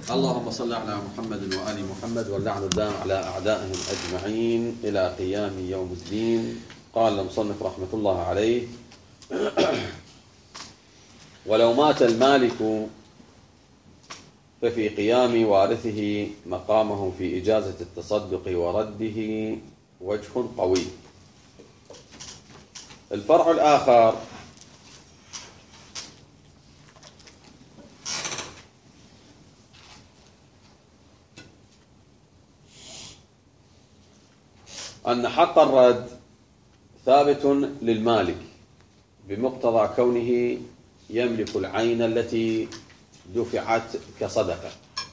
اللهم صل على محمد وآل محمد واللعن الدائم على أعدائهم أجمعين إلى قيام يوم الدين. قال المصنف رحمة الله عليه: ولو مات المالك ففي قيام وارثه مقامه في إجازة التصدق ورده وجه قوي. الفرع الآخر: أن حق الرد ثابت للمالك بمقتضى كونه يملك العين التي دفعت كصدقة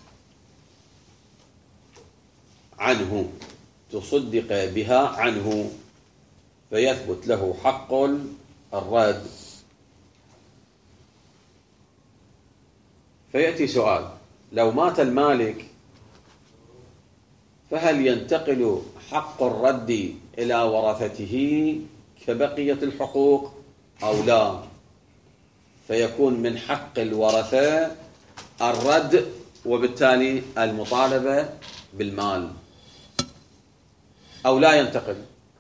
عنه، تصدق بها عنه، فيثبت له حق الرد. فيأتي سؤال: لو مات المالك فهل ينتقل حق الرد إلى ورثته كبقية الحقوق أو لا؟ فيكون من حق الورثة الرد وبالتالي المطالبة بالمال، أو لا ينتقل،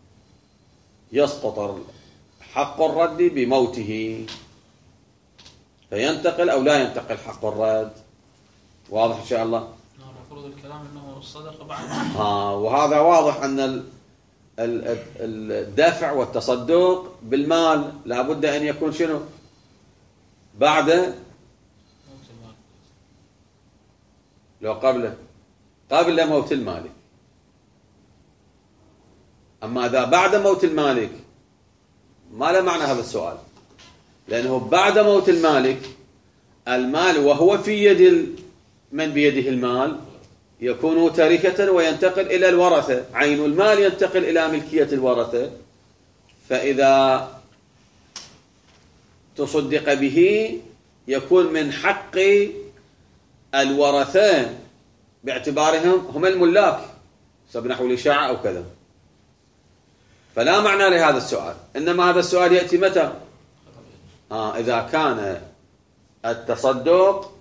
يسقط حق الرد بموته، فينتقل أو لا ينتقل حق الرد. واضح إن شاء الله؟ المفروض الكلام أنه الصدقة بعد وهذا واضح أن الدفع والتصدق بالمال لابد أن يكون شنو؟ بعد لو قبل موت المالك. أما إذا بعد موت المالك ما له معنى هذا السؤال، لأنه بعد موت المالك المال وهو في يد من بيده المال يكون تركة وينتقل إلى الورثة، عين المال ينتقل إلى ملكية الورثة، فإذا تصدق به يكون من حق الورثة باعتبارهم هم الملاك، نحو الإشاعة أو كذا. فلا معنى لهذا السؤال، إنما هذا السؤال يأتي متى؟ إذا كان التصدق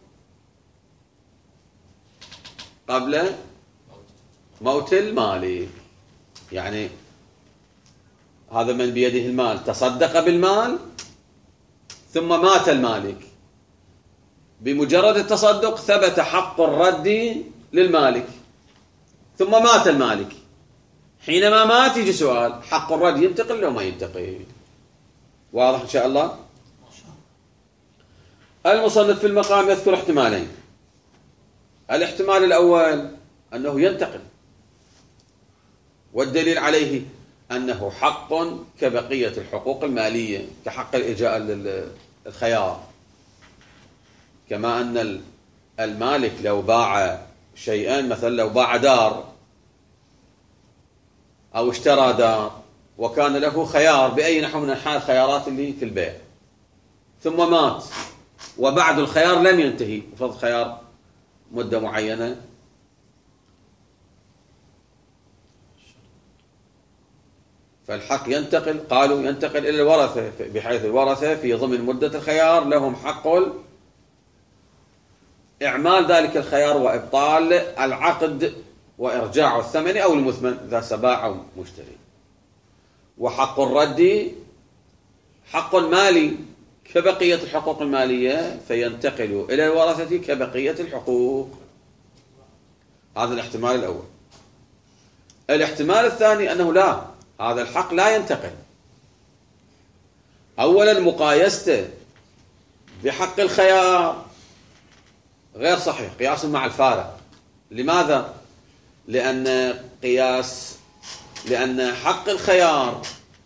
قبل موت المالك، يعني هذا من بيده المال تصدق بالمال ثم مات المالك، بمجرد التصدق ثبت حق الرد للمالك، ثم مات المالك. حينما مات يجي سؤال: حق الرد ينتقل لو ما ينتقل؟ واضح إن شاء الله؟ المصنف في المقام يذكر احتمالين. الاحتمال الأول أنه ينتقل، والدليل عليه أنه حق كبقية الحقوق المالية، كحق الإجاءة للخيار، كما أن المالك لو باع شيئا، مثلا لو باع دار أو اشترى دار وكان له خيار بأي نحو من أنحاء الخيارات اللي في البيع، ثم مات وبعد الخيار لم ينتهي، فرض خيار مدة معينة، فالحق ينتقل، قالوا ينتقل إلى الورثة، بحيث الورثة في ضمن مدة الخيار لهم حق إعمال ذلك الخيار وإبطال العقد وإرجاع الثمن أو المثمن إذا سباع أو مشتري. وحق الرد حق مالي كبقية الحقوق المالية، فينتقل إلى الورثة كبقية الحقوق. هذا الاحتمال الأول. الاحتمال الثاني أنه لا، هذا الحق لا ينتقل. أولا مقايسته بحق الخيار غير صحيح، قياس مع الفارق. لماذا؟ لأن حق الخيار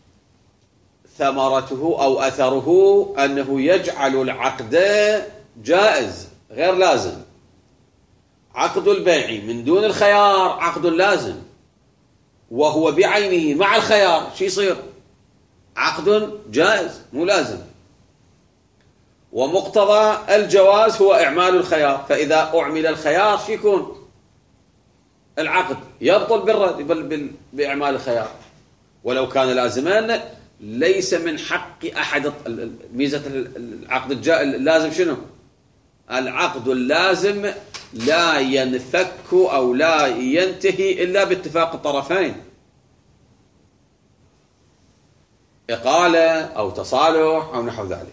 ثمرته أو أثره أنه يجعل العقد جائز غير لازم. عقد البيع من دون الخيار عقد لازم، وهو بعينه مع الخيار شو يصير؟ عقد جائز مو لازم. ومقتضى الجواز هو إعمال الخيار، فإذا أعمل الخيار شو يكون؟ العقد يبطل بالرد بإعمال الخيار. ولو كان لازمان ليس من حق أحد. ميزة العقد اللازم شنو؟ العقد اللازم لا ينفك أو لا ينتهي إلا باتفاق الطرفين، إقالة أو تصالح أو نحو ذلك.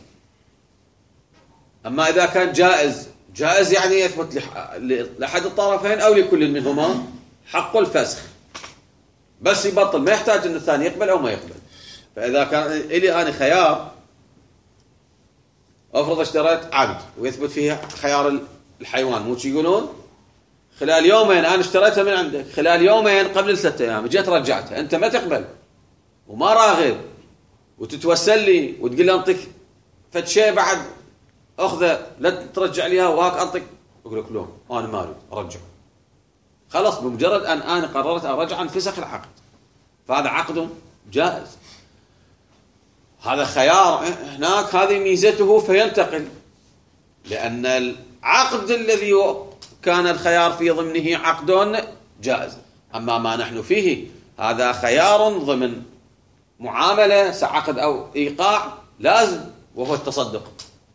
أما إذا كان جائز يعني يثبت لأحد الطرفين أو لكل منهما حق الفسخ، بس يبطل، ما يحتاج أن الثاني يقبل أو ما يقبل. فإذا كان إلي أنا خيار، أفرض اشتريت عقد ويثبت فيه خيار الحيوان، مو يقولون خلال يومين أنا اشتريتها من عندك، خلال يومين قبل 3 أيام جيت رجعتها، أنت ما تقبل وما راغب وتتوسل لي وتقول لي أنطيك فد شيء بعد أخذه لا ترجع ليها وهاك أنطيك، أقول لك لا أنا ما أريد أرجع. خلاص بمجرد أن أنا قررت أرجع انفسخ العقد، فهذا عقد جائز. هذا خيار هناك، هذه ميزته فينتقل، لأن العقد الذي كان الخيار في ضمنه عقد جائز. أما ما نحن فيه هذا خيار ضمن معاملة سعقد أو إيقاع لازم، وهو التصدق.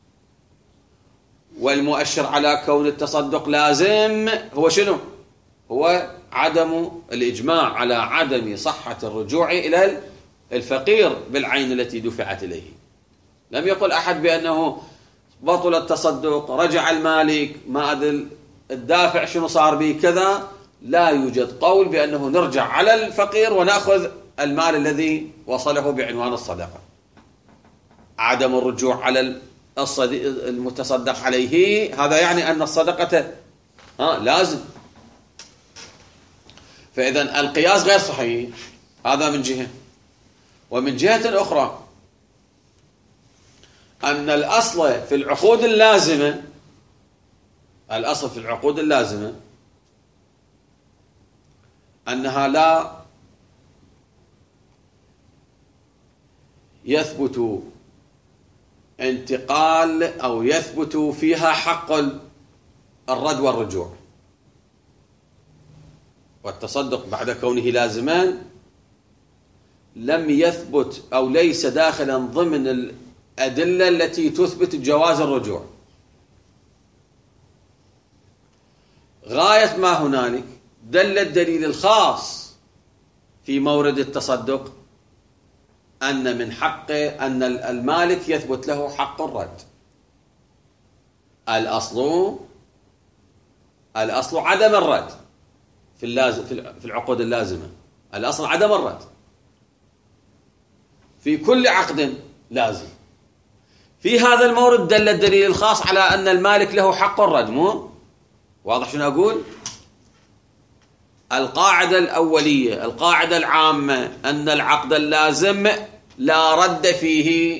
والمؤشر على كون التصدق لازم هو شنو؟ هو عدم الإجماع على عدم صحة الرجوع إلى الفقير بالعين التي دفعت إليه. لم يقل أحد بأنه بطل التصدق، رجع المالك، ما أدري الدافع شنو صار به كذا. لا يوجد قول بأنه نرجع على الفقير ونأخذ المال الذي وصله بعنوان الصدقة. عدم الرجوع على المتصدق عليه هذا يعني أن الصدقة لازم. فإذا القياس غير صحيح، هذا من جهة. ومن جهة أخرى أن الأصل في العقود اللازمة، الأصل في العقود اللازمة أنها لا يثبت انتقال أو يثبت فيها حق الرد والرجوع. والتصدق بعد كونه لازمان لم يثبت أو ليس داخلا ضمن الأدلة التي تثبت جواز الرجوع. غاية ما هنالك دل الدليل الخاص في مورد التصدق أن من حق أن المالك يثبت له حق الرد. الأصل عدم الرد في العقود اللازمة، الأصل عدم الرد في كل عقد لازم. في هذا المورد دل الدليل الخاص على أن المالك له حق الرد. مو واضح شنو أقول؟ القاعدة الأولية، القاعدة العامة أن العقد اللازم لا رد فيه.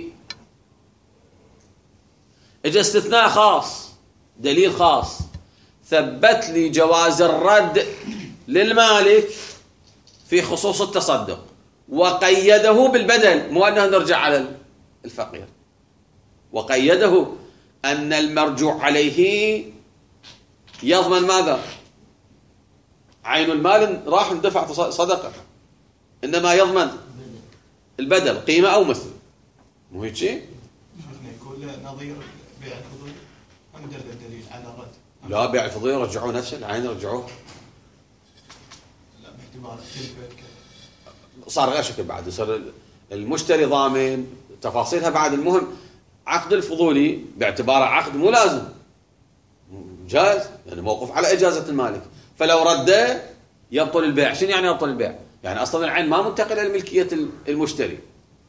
اجى استثناء خاص، دليل خاص ثبت لي جواز الرد للمالك في خصوص التصدق، وقيده بالبدل، مو أنه نرجع على الفقير، وقيده أن المرجوع عليه يضمن ماذا؟ عين المال راح اندفع صدقة، إنما يضمن البدل قيمة أو مثل. مو هيك شيء؟ يقول نظير بيع الفضول هم دل الدليل على رد. لا، بيع الفضول يرجعوه نفسه، العين يرجعوه. لا، باعتبار صار غير شكل بعد، يصير المشتري ضامن تفاصيلها بعد. المهم عقد الفضولي باعتباره عقد مو لازم، جائز، يعني موقف على إجازة المالك، فلو رده يبطل البيع. شنو يعني يبطل البيع؟ يعني أصلا العين ما منتقلة لملكية المشتري،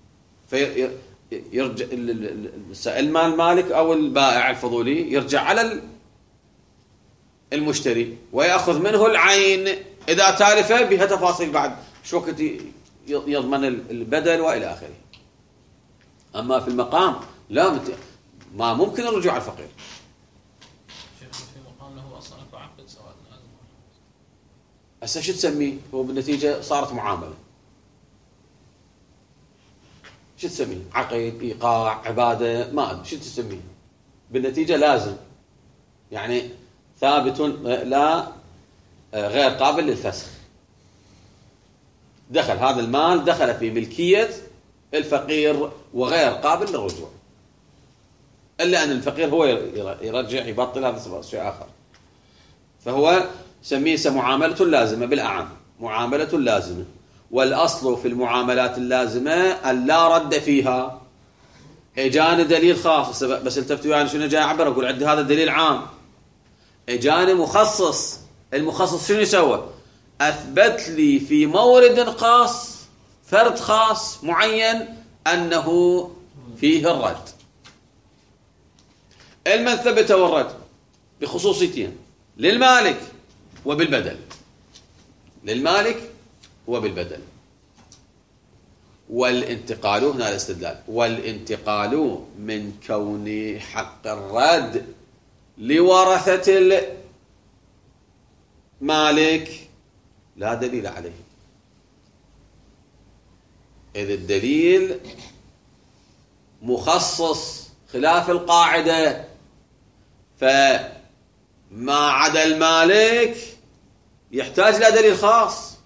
فيرجع المال المالك أو البائع الفضولي يرجع على المشتري ويأخذ منه العين إذا تالفه بها تفاصيل بعد شو وقت يضمن البدل وإلى آخره. أما في المقام لا، ما ممكن الرجوع على الفقير. شيخ في مقام له أصلا عقد سواء لازم. هسه شو تسميه؟ هو بالنتيجة صارت معاملة. شو تسميه؟ عقد، إيقاع، عبادة، ما أدري شو تسميه. بالنتيجة لازم، يعني ثابت لا غير قابل للفسخ. دخل هذا المال دخل في ملكية الفقير وغير قابل للرجوع، إلا أن الفقير هو يرجع يبطل، هذا شيء آخر. فهو سميه معاملة لازمة بالأعم، معاملة لازمة. والأصل في المعاملات اللازمة أن لا رد فيها. إجاني دليل خاص، بس التفتوا يعني شنو جاي أعبر، أقول عندي هذا دليل عام. إجاني مخصص، المخصص شنو يسوي؟ أثبت لي في مورد خاص، فرد خاص معين، أنه فيه الرد. المن ثبت الرد بخصوصيتين، للمالك وبالبدل. للمالك وبالبدل. والانتقال، هنا الاستدلال، والانتقال من كون حق الرد لورثة المالك لا دليل عليه، إذ الدليل مخصص خلاف القاعدة، فما عدا المالك يحتاج إلى دليل خاص،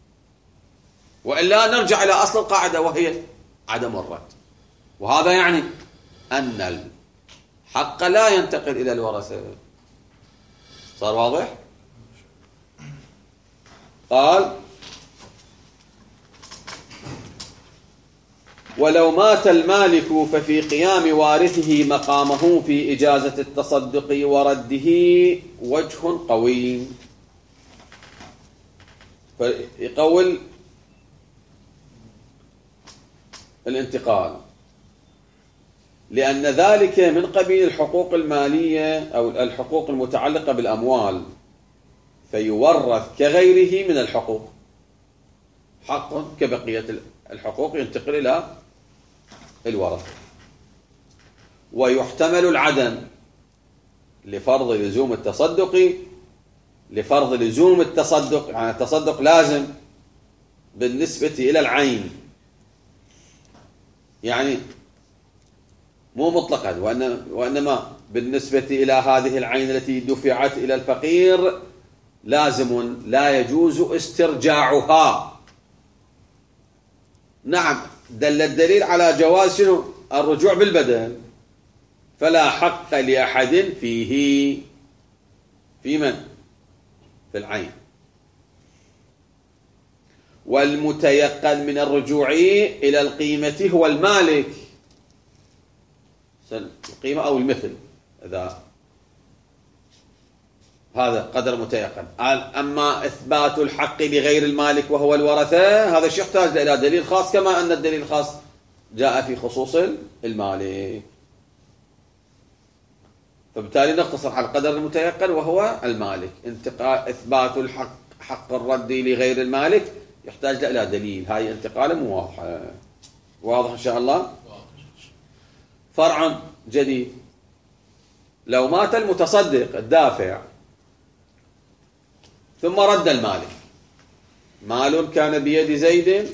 وإلا نرجع إلى أصل القاعدة وهي عدم الرد. وهذا يعني أن الحق لا ينتقل إلى الورثة. صار واضح؟ قال: ولو مات المالك ففي قيام وارثه مقامه في إجازة التصدق ورده وجه قوي. فيقول الانتقال لأن ذلك من قبيل الحقوق المالية أو الحقوق المتعلقة بالأموال، فيورث كغيره من الحقوق، حق كبقية الحقوق ينتقل إلى الورثة. ويحتمل العدم لفرض لزوم التصدق، لفرض لزوم التصدق، يعني التصدق لازم بالنسبة إلى العين، يعني مو مطلقا، وإنما بالنسبة إلى هذه العين التي دفعت إلى الفقير لازم لا يجوز استرجاعها. نعم، دل الدليل على جواز شنو؟ الرجوع بالبدل. فلا حق لأحد فيه. في من؟ في العين. والمتيقن من الرجوع إلى القيمة هو المالك، القيمة أو المثل، إذا هذا قدر متيقن. أما إثبات الحق لغير المالك وهو الورثة، هذا الشيء يحتاج إلى دليل خاص، كما أن الدليل الخاص جاء في خصوص المالك. فبالتالي نقتصر على القدر المتيقن وهو المالك. إثبات الحق، حق الرد لغير المالك، يحتاج إلى دليل. هاي انتقال مو واضحة. واضح إن شاء الله؟ فرع جديد: لو مات المتصدق الدافع ثم رد المالك، مال كان بيد زيد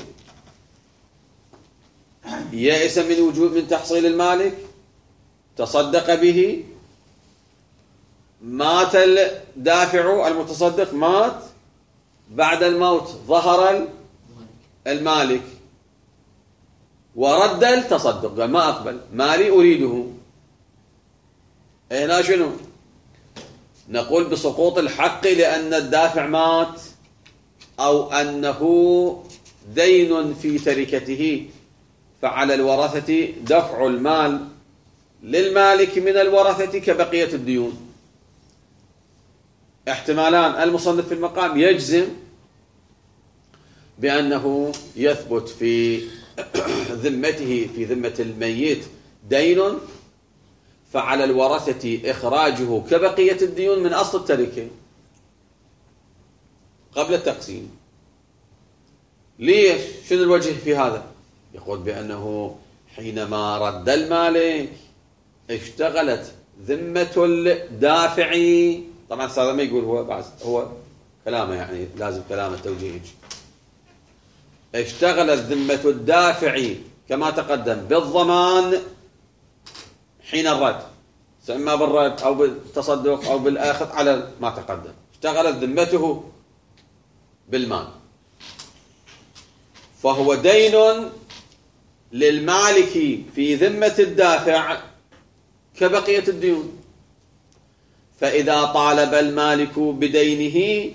يئس من تحصيل المالك، تصدق به، مات الدافع المتصدق، مات، بعد الموت ظهر المالك ورد التصدق، قال ما أقبل، مالي أريده. هنا شنو؟ نقول بسقوط الحق لأن الدافع مات، أو أنه دين في تركته، فعلى الورثة دفع المال للمالك من الورثة كبقية الديون. احتمالان: المصنف في المقام يجزم بأنه يثبت في ذمته، في ذمة الميت دين، فعلى الورثة إخراجه كبقية الديون من أصل التركة قبل التقسيم. ليش؟ شنو الوجه في هذا؟ يقول بأنه حينما رد المالك اشتغلت ذمة الدافع. طبعا هذا ما يقول هو كلامه، يعني لازم كلامه توجيه. اشتغلت ذمة الدافع كما تقدم بالضمان حين الرد، إما بالرد أو بالتصدق أو بالآخذ على ما تقدم. اشتغلت ذمته بالمال، فهو دين للمالك في ذمة الدافع كبقية الديون. فإذا طالب المالك بدينه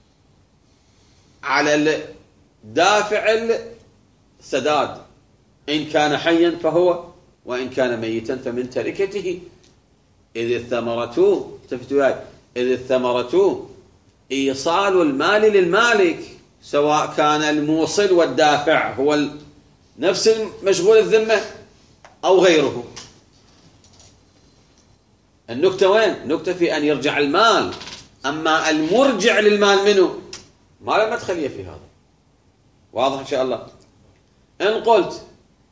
على الدافع السداد إن كان حيا فهو، وإن كان ميتا فمن تركته. إذ الثمرة إيصال المال للمالك، سواء كان الموصل والدافع هو نفس مشغول الذمة أو غيره. النكتة وين؟ نكتة في أن يرجع المال، أما المرجع للمال منه ما له مدخلية في هذا. واضح إن شاء الله؟ إن قلت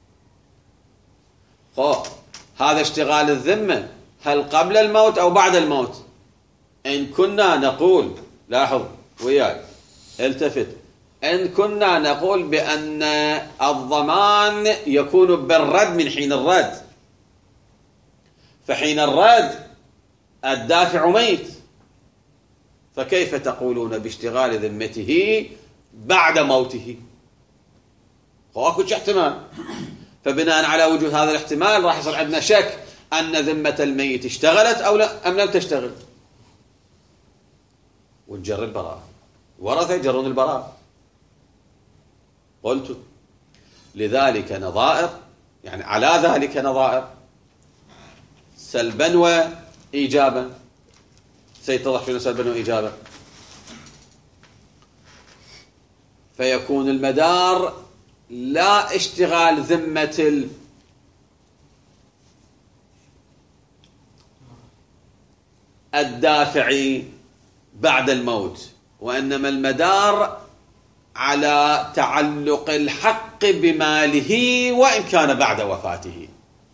هذا اشتغال الذمة هل قبل الموت أو بعد الموت؟ إن كنا نقول، لاحظ وياي التفت، إن كنا نقول بأن الضمان يكون بالرد من حين الرد، فحين الرد الدافع ميت، فكيف تقولون باشتغال ذمته بعد موته؟ اكو احتمال، فبناء على وجود هذا الاحتمال راح يصير عندنا شك أن ذمة الميت اشتغلت أو لا أم لم تشتغل، ونجر البراءة. ورثة يجرون البراءة. قلت لذلك نظائر، يعني على ذلك نظائر سلبا وإيجابا. سيتضح شنو سلبا وإيجابا. فيكون المدار لا اشتغال ذمة الدافع بعد الموت، وإنما المدار على تعلق الحق بماله وإن كان بعد وفاته.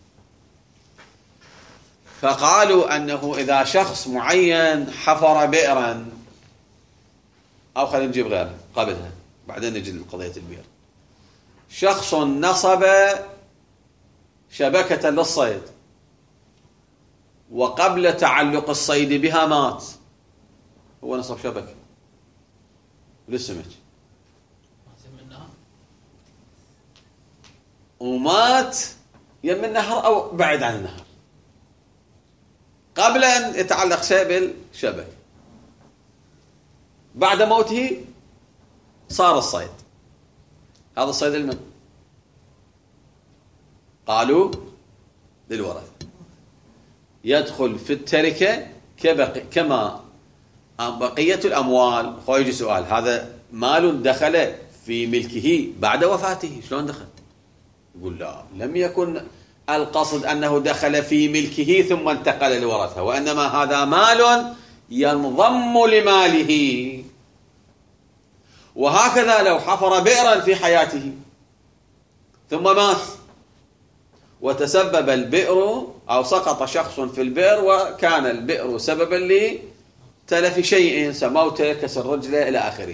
فقالوا أنه إذا شخص معين حفر بئرا، أو خلينا نجيب غيره قبلها بعدين نجي لقضية البئر. شخص نصب شبكة للصيد، وقبل تعلق الصيد بها مات. هو نصب شبكة للسمك ومات يم النهر أو بعد عن النهر قبل أن يتعلق شيء بالشبكة. بعد موته صار الصيد. هذا الصيد المن؟ قالوا للورثة يدخل في التركة كما بقية الأموال. يجي سؤال، هذا مال دخل في ملكه بعد وفاته، شلون دخل؟ يقول لا، لم يكن القصد أنه دخل في ملكه ثم انتقل للورثة، وإنما هذا مال ينضم لماله. وهكذا لو حفر بئرا في حياته ثم مات وتسبب البئر أو سقط شخص في البئر وكان البئر سببا لتلف شيء، سموته، كسر رجله إلى آخره،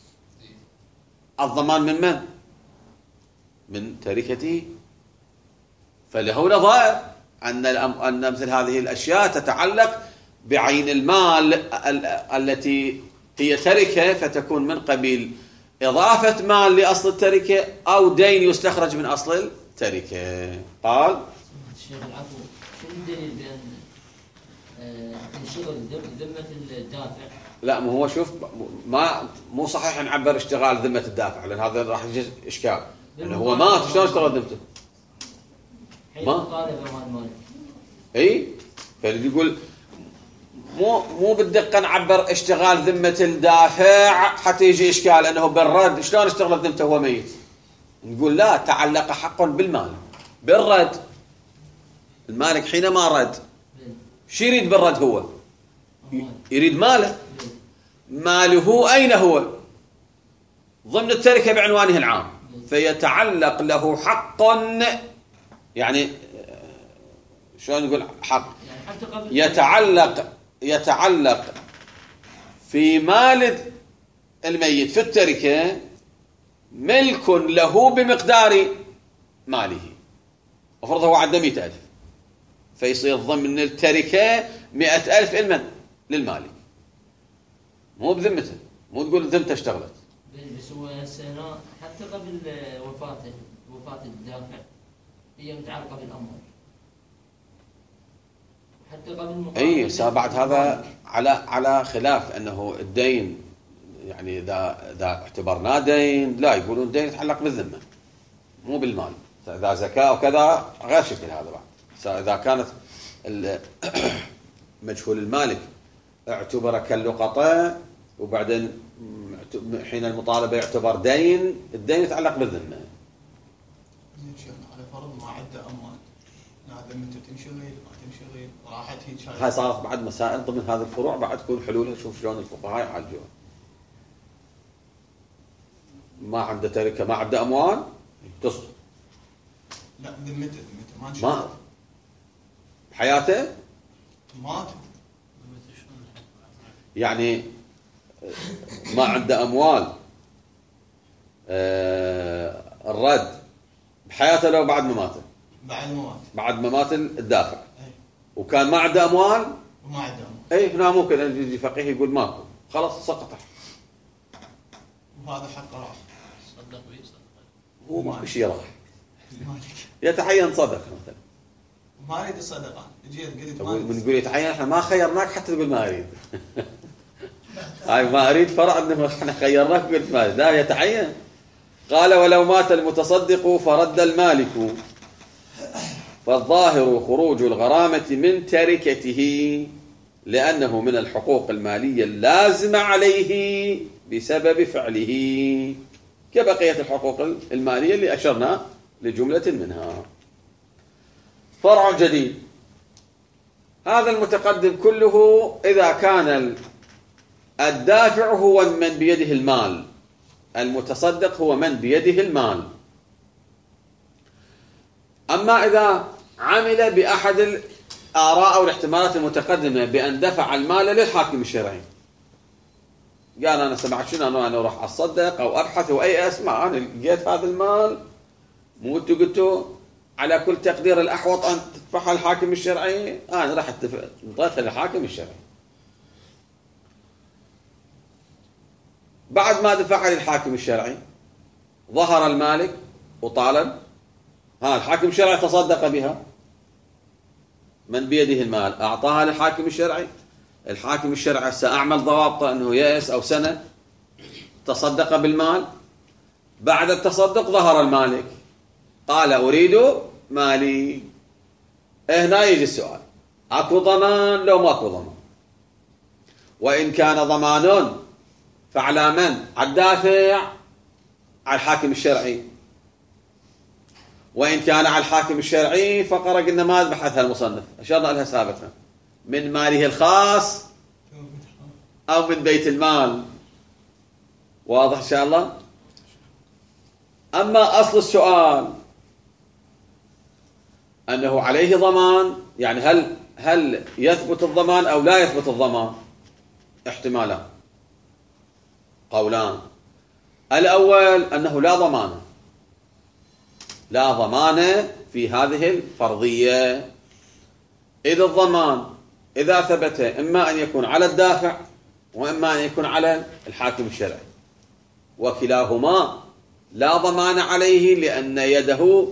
الضمان من من؟ من تركته. فله نظائر أن مثل هذه الأشياء تتعلق بعين المال التي هي تركة، فتكون من قبيل إضافة مال لأصل التركة أو دين يستخرج من أصل التركة. قال الشيخ العفو، شو الدليل بأن تنشغل ذمة الدافع؟ لا، ما هو شوف، مو صحيح نعبر اشتغال ذمة الدافع، لأن هذا راح يجي إشكال، لأنه هو مات شلون اشتغل ذمته؟ ما اي، فاللي يقول مو بالدقة نعبر اشتغال ذمة الدافع حتى يجي إشكال أنه بالرد شلون اشتغل ذمته وهو ميت. نقول لا، تعلق حق بالمال بالرد. المالك حينما رد شو يريد بالرد؟ هو يريد ماله. ماله أين هو؟ ضمن التركة بعنوانه العام، فيتعلق له حق. يعني شلون نقول حق؟ يتعلق في مال الميت في التركة ملك له بمقدار ماله. افرض هو عنده 100,000، فيصير ضمن التركة 100,000 المن للمالك، مو بذمته، مو تقول ذمته اشتغلت. بس هو هسه حتى قبل وفاة الدافع هي متعلقة بالأموال، حتى قبل اي بعد هذا على خلاف انه الدين، يعني اذا اعتبرناه دين، لا يقولون دين يتعلق بالذمه مو بالمال. اذا زكاه وكذا غير شكل هذا بعد. اذا كانت مجهول المالك اعتبر كاللقطه، وبعدين حين المطالبه يعتبر دين، الدين يتعلق بالذمه. زين شيخنا، على فرض ما عنده اموال، هذا متى تنشغل ما تنشغل راحت هيك. هاي صارت بعد مسائل ضمن هذه الفروع، بعد تكون حلولها شوف شلون الفقهاء يعالجوها. ما عنده تركه، ما عنده اموال، تسقط. لا ذمته ما انشغل. ما بحياته مات يعني ما عنده اموال، الرد بحياته لو بعد ما مات. بعد ما مات الدافع. أي. وكان ما عنده اموال وما عنده اموال. اي هنا ممكن يجي فقيه يقول ماكو، خلاص سقط. وهذا حقه راح. صدق بيه صدق. هو ما في شيء راح. يتعين صدقه مثلا. ما اريد الصدقه، جيت قلت ما من يقول يتعين، احنا ما خيرناك حتى تقول ما اريد. هاي ما اريد فرع انه احنا خيرناك قلت ما اريد، لا يتعين. قال ولو مات المتصدق فرد المالك، فالظاهر خروج الغرامة من تركته، لأنه من الحقوق المالية اللازمة عليه بسبب فعله، كبقية الحقوق المالية اللي أشرنا لجملة منها. فرع جديد، هذا المتقدم كله إذا كان الدافع هو من بيده المال، المتصدق هو من بيده المال. أما إذا عمل بأحد الآراء أو الاحتمالات المتقدمة بأن دفع المال للحاكم الشرعي، قال أنا سمعت شنو، أنا أروح أصدق أو أبحث وأي أسمع، أنا لقيت هذا المال، مو أنتوا قلتوا على كل تقدير الأحوط أن تدفعها الحاكم الشرعي، أنا راح أعطيتها للحاكم الشرعي. بعد ما دفعها للحاكم الشرعي ظهر المالك وطالب، الحاكم الشرعي تصدق بها، من بيده المال أعطاها للحاكم الشرعي، الحاكم الشرعي سأعمل ضوابطه أنه يأس أو سنة، تصدق بالمال. بعد التصدق ظهر المالك قال أريد مالي. هنا يجي السؤال، أكو ضمان لو ماكو ضمان؟ وإن كان ضمان فعلى من؟ على الدافع، على الحاكم الشرعي. وإن كان على الحاكم الشرعي فقرأ قلنا ما بحثها المصنف، أشرنا لها سابقا، من ماله الخاص أو من بيت المال. واضح إن شاء الله؟ أما أصل السؤال أنه عليه ضمان، يعني هل يثبت الضمان أو لا يثبت الضمان؟ احتمالان، قولان. الأول أنه لا ضمان، لا ضمان في هذه الفرضية، إذ الضمان إذا ثبت إما أن يكون على الدافع وإما أن يكون على الحاكم الشرعي، وكلاهما لا ضمان عليه، لأن يده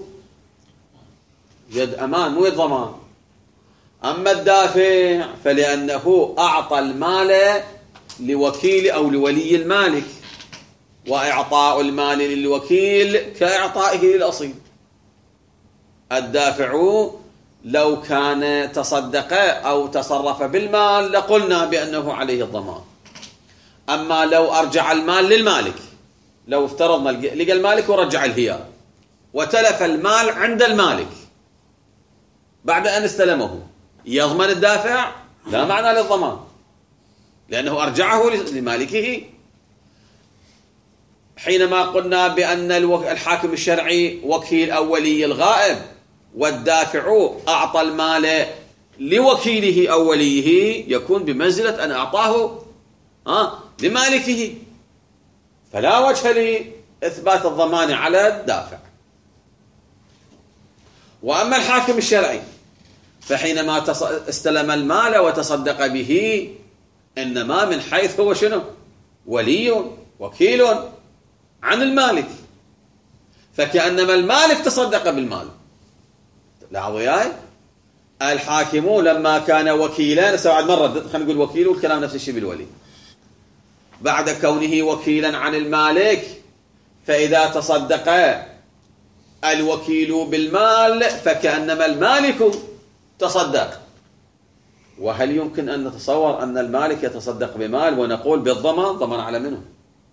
يد أمان مو يد ضمان. أما الدافع فلأنه أعطى المال لوكيل أو لولي المالك، وإعطاء المال للوكيل كإعطائه للأصيل. الدافع لو كان تصدق أو تصرف بالمال لقلنا بأنه عليه الضمان. أما لو أرجع المال للمالك، لو افترضنا لقى المالك ورجع الهيار وتلف المال عند المالك بعد أن استلمه، يضمن الدافع؟ لا معنى للضمان، لأنه أرجعه لمالكه. حينما قلنا بأن الحاكم الشرعي وكيل أو ولي الغائب، والدافع أعطى المال لوكيله أو وليه، يكون بمنزلة أن أعطاه لمالكه، فلا وجه لإثبات الضمان على الدافع. وأما الحاكم الشرعي فحينما استلم المال وتصدق به، إنما من حيث هو شنو؟ ولي وكيل عن المالك، فكأنما المالك تصدق بالمال. لاحظوا وياي، الحاكم لما كان وكيلا، بعد مرة خلينا نقول وكيل والكلام نفس الشيء بالولي، بعد كونه وكيلا عن المالك، فإذا تصدق الوكيل بالمال فكأنما المالك تصدق. وهل يمكن أن نتصور أن المالك يتصدق بمال ونقول بالضمان؟ ضمان على منه؟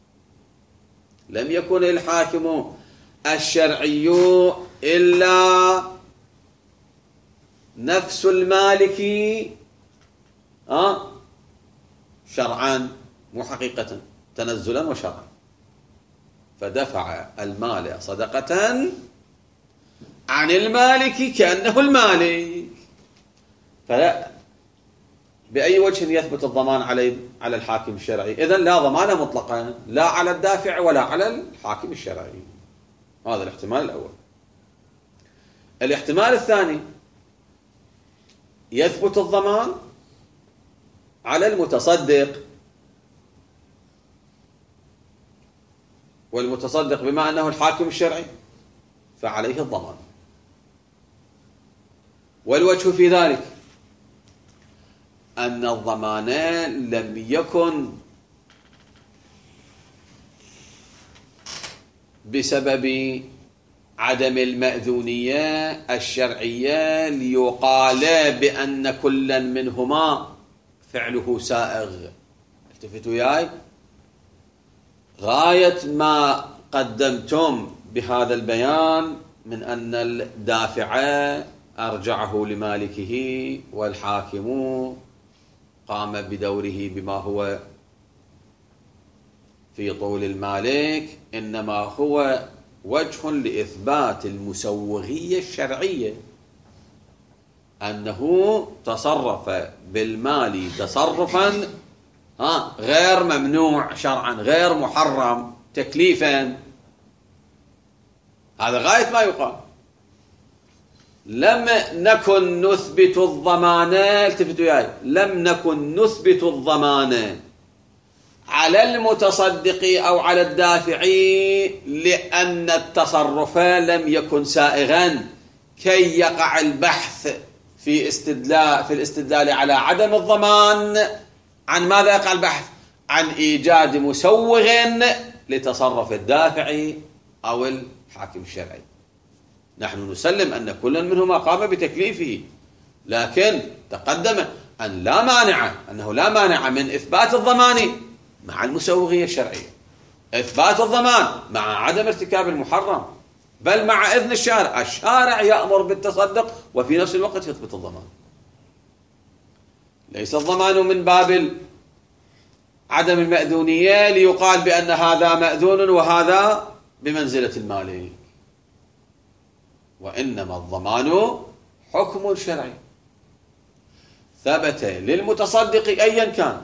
لم يكن الحاكم الشرعي إلا نفس المالك شرعا مو حقيقة، تنزلا وشرعا، فدفع المال صدقة عن المالك كأنه المالك. فلا، بأي وجه يثبت الضمان على الحاكم الشرعي؟ إذن لا ضمان مطلقا لا على الدافع ولا على الحاكم الشرعي. هذا الاحتمال الأول. الاحتمال الثاني، يثبت الضمان على المتصدق، والمتصدق بما أنه الحاكم الشرعي فعليه الضمان. والوجه في ذلك أن الضمان لم يكن بسبب عدم المأذونية الشرعية ليقال بأن كلا منهما فعله سائغ. التفتوا وياي، غاية ما قدمتم بهذا البيان من أن الدافع أرجعه لمالكه والحاكم قام بدوره بما هو في طول المالك، إنما هو وجه لإثبات المسوغية الشرعية، أنه تصرف بالمال تصرفا غير ممنوع شرعا، غير محرم تكليفا. هذا غاية ما يقال. لم نكن نثبت الضمان، التفتوا وياي، لم نكن نثبت الضمان على المتصدق أو على الدافع لأن التصرف لم يكن سائغا كي يقع البحث في الاستدلال على عدم الضمان. عن ماذا يقع البحث؟ عن إيجاد مسوغ لتصرف الدافع أو الحاكم الشرعي. نحن نسلم أن كل منهما قام بتكليفه، لكن تقدم أن أنه لا مانع من إثبات الضمان مع المسوغية الشرعية، إثبات الضمان مع عدم ارتكاب المحرم، بل مع إذن الشارع. الشارع يأمر بالتصدق وفي نفس الوقت يثبت الضمان. ليس الضمان من باب عدم المأذونية ليقال بأن هذا مأذون وهذا بمنزلة المالك، وإنما الضمان حكم شرعي ثبت للمتصدق أيا كان.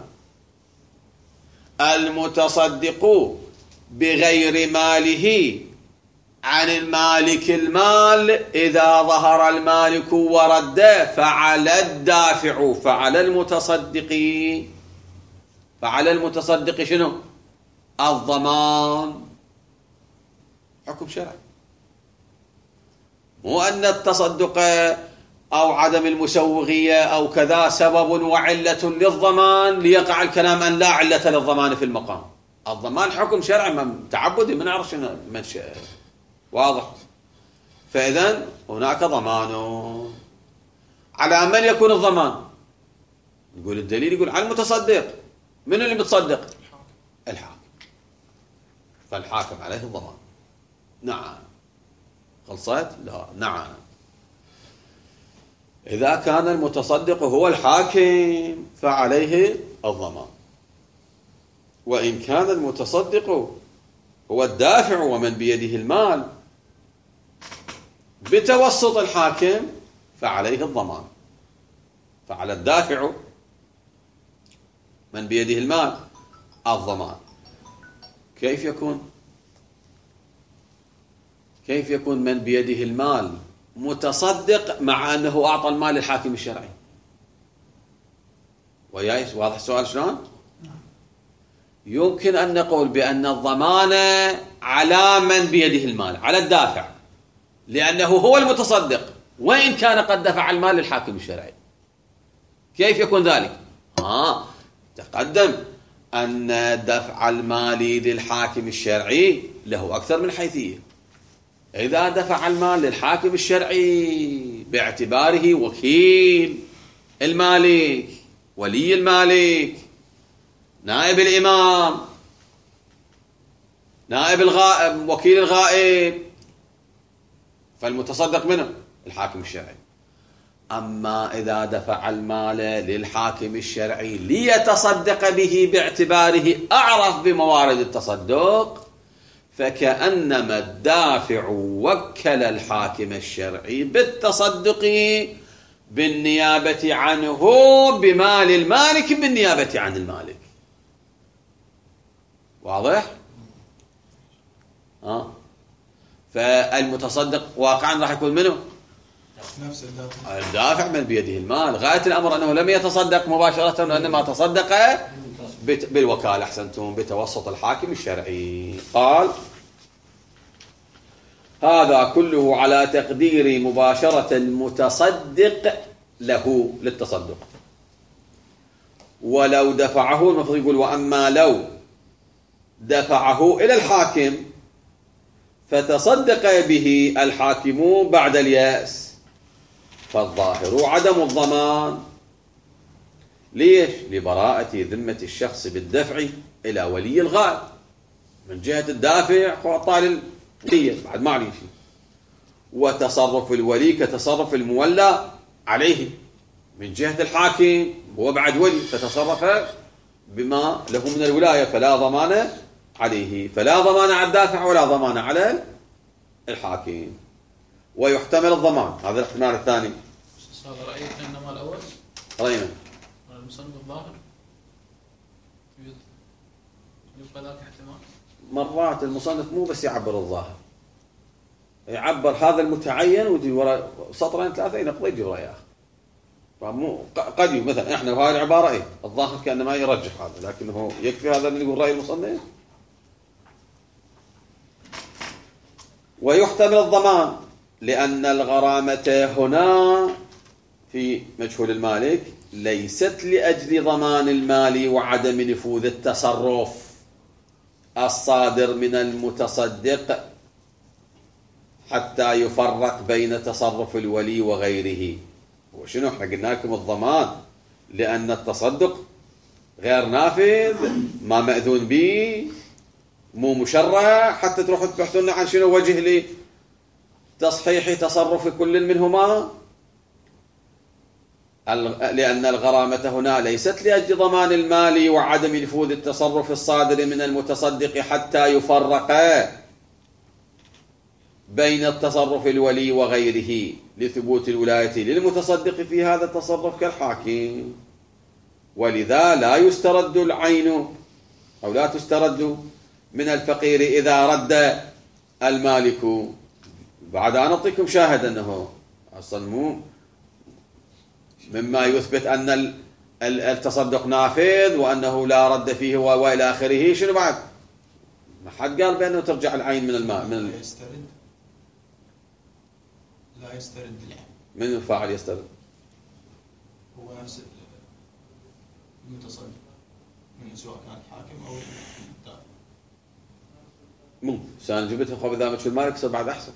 المتصدق بغير ماله عن المالك المال، إذا ظهر المالك ورد فعلى الدافع، فعلى المتصدق شنو؟ الضمان، حكم شرعي. مو أن التصدق أو عدم المسوغية أو كذا سبب وعلة للضمان ليقع الكلام أن لا علة للضمان في المقام. الضمان حكم شرعي تعبدي، ما نعرف شنو منشأ، واضح؟ فإذن هناك ضمان. على من يكون الضمان؟ يقول الدليل، يقول على المتصدق. من اللي متصدق؟ الحاكم. فالحاكم عليه الضمان. نعم. خلصت؟ لا. نعم. إذا كان المتصدق هو الحاكم فعليه الضمان، وإن كان المتصدق هو الدافع ومن بيده المال بتوسط الحاكم فعليه الضمان. فعلى الدافع من بيده المال الضمان. كيف يكون من بيده المال متصدق مع أنه أعطى المال للحاكم الشرعي؟ وياي واضح السؤال شلون؟ يمكن أن نقول بأن الضمان على من بيده المال، على الدافع، لأنه هو المتصدق وإن كان قد دفع المال للحاكم الشرعي. كيف يكون ذلك؟ تقدم أن دفع المال للحاكم الشرعي له أكثر من حيثية. إذا دفع المال للحاكم الشرعي باعتباره وكيل المالك، ولي المالك، نائب الإمام، نائب الغائب، وكيل الغائب، فالمتصدق منه الحاكم الشرعي. أما إذا دفع المال للحاكم الشرعي ليتصدق به باعتباره أعرف بموارد التصدق، فكأنما الدافع وكل الحاكم الشرعي بالتصدق بالنيابة عنه بمال المالك بالنيابة عن المالك. واضح؟ فالمتصدق واقعا راح يكون منه نفس الدافع. الدافع من بيده المال. غاية الأمر أنه لم يتصدق مباشرة وإنما تصدق بالوكالة. أحسنتم، بتوسط الحاكم الشرعي. قال: هذا كله على تقدير مباشرة المتصدق له للتصدق. ولو دفعه، المفروض يقول وأما لو دفعه إلى الحاكم فتصدق به الحاكم بعد اليأس، فالظاهر عدم الضمان. ليش؟ لبراءة ذمة الشخص بالدفع إلى ولي الغائب. من جهة الدافع أعطاه للولي بعد ما عليه شيء، وتصرف الولي كتصرف المولى عليه. من جهة الحاكم هو بعد ولي فتصرف بما له من الولاية، فلا ضمان عليه، فلا ضمان على الدافع ولا ضمان على الحاكم. ويحتمل الضمان، هذا الاحتمال الثاني. هذا رأيك إنما الأول رأينا المصنف الظاهر يبقى ذاك احتمال. مرات المصنف مو بس يعبر الظاهر، يعبر هذا المتعين ويجي وراء سطرين ثلاثة ينقضي يجي وراء آخر. فمو قد مثلا احنا بهذه العبارة ايه الظاهر كأنما يرجح هذا، لكنه يكفي هذا اللي يقول رأي المصنف. ويحتمل الضمان لأن الغرامة هنا في مجهول المالك ليست لأجل ضمان المال وعدم نفوذ التصرف الصادر من المتصدق حتى يفرق بين تصرف الولي وغيره. وشنو احنا قلنا لكم الضمان لأن التصدق غير نافذ، ما مأذون به، مو مشرع، حتى تروحوا تبحثون عن شنو وجه لتصحيح تصرف كل منهما. لأن الغرامة هنا ليست لأجل ضمان المال وعدم نفوذ التصرف الصادر من المتصدق حتى يفرق بين التصرف الولي وغيره لثبوت الولاية للمتصدق في هذا التصرف كالحاكم. ولذا لا يسترد العين أو لا تسترد من الفقير إذا رد المالك. بعد أن أعطيكم شاهد أنه أصلا مو مما يثبت أن التصدق نافذ وأنه لا رد فيه وإلى آخره. شنو بعد؟ ما حد قال بأنه ترجع العين من الماء من يسترد، لا يسترد العين. من الفاعل يسترد؟ هو نفس المتصدق من سواء كان الحاكم أو الدافع. مو سان جبتها خب إذا مشوا المالك صار بعد أحسن.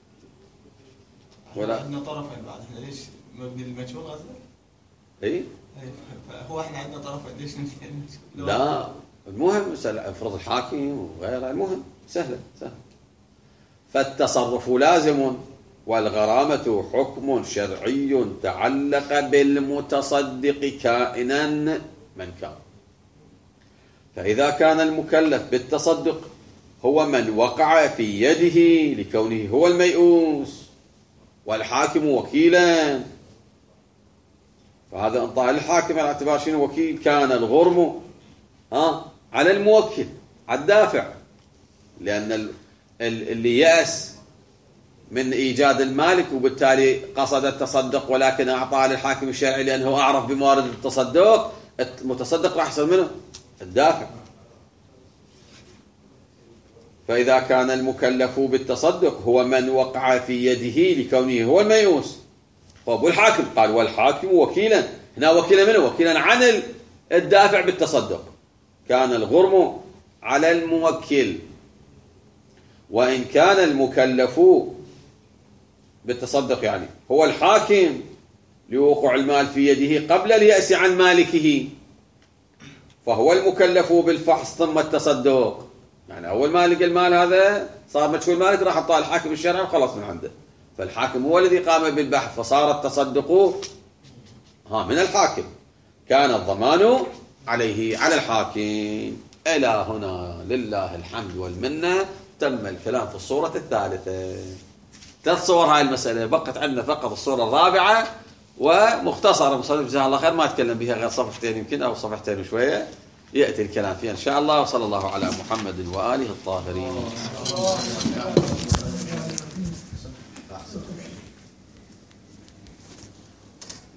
ولا عندنا طرفين بعد، احنا ليش مبني المجهول قصدك؟ اي هو احنا عندنا طرفين ليش نمشي؟ لا المهم افرض الحاكم وغيره، المهم سهله. فالتصرف لازم والغرامة حكم شرعي تعلق بالمتصدق كائنا من كان. فإذا كان المكلف بالتصدق هو من وقع في يده لكونه هو الميؤوس والحاكم وكيلا، فهذا انطاء الحاكم على اعتبار شنو وكيل. كان الغرم على الموكل على الدافع، لأن اللي يأس من إيجاد المالك وبالتالي قصد التصدق ولكن أعطاه للحاكم الشرعي لأنه أعرف بموارد التصدق، المتصدق راح يصير منه الدافع. فإذا كان المكلف بالتصدق هو من وقع في يده لكونه هو الميؤوس طيب والحاكم؟ قال والحاكم وكيلا. هنا وكيلا منه؟ وكيلا عن الدافع بالتصدق. كان الغرم على الموكل، وإن كان المكلف بالتصدق يعني هو الحاكم لوقوع المال في يده قبل اليأس عن مالكه، فهو المكلف بالفحص ثم التصدق. يعني أول ما لقى المال هذا صار مجهول مالك، راح حطاه الحاكم الشرعي وخلص من عنده، فالحاكم هو الذي قام بالبحث، فصار التصدق من الحاكم، كان الضمان عليه على الحاكم. إلى هنا لله الحمد والمنة تم الكلام في الصورة الثالثة. 3 صور هاي المسألة، بقت عندنا فقط الصورة الرابعة ومختصرة، مصنف جزاه الله خير ما أتكلم بها غير صفحتين يمكن أو صفحتين وشوية، يأتي الكلام فيها إن شاء الله. وصلى الله على محمد وآله الطاهرين.